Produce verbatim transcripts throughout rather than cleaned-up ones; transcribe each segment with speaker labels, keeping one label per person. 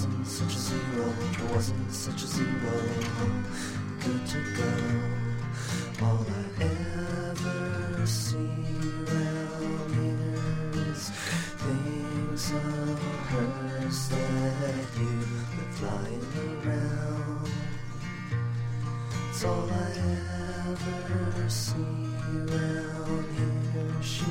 Speaker 1: wasn't such a zero, there wasn't such a zero. Good to go. All I ever see around here is things of hers that you've been flying around. It's all I ever see around here. She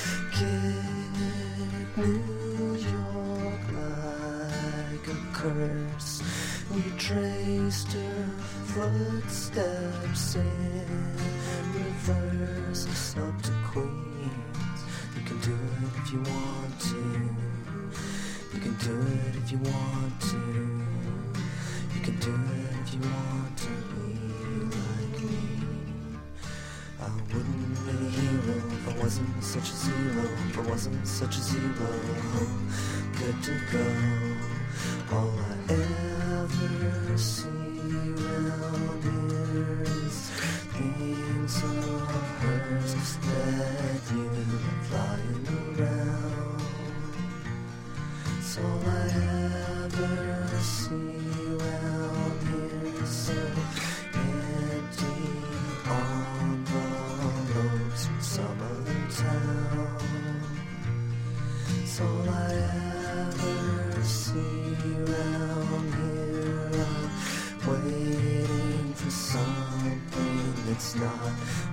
Speaker 1: kicked New York like a curse. We traced her footsteps in reverse up to Queens. You can do it if you want to. You can do it if you want to. You can do it if you want to be like me. I wouldn't be a hero if I wasn't such a zero. If I wasn't such a zero. Good to go. All I ever see around here is things of hers that you've been flying around. It's all I ever see around here. So empty envelopes from some other town. It's all I ever see around here. I'm waiting for something that's not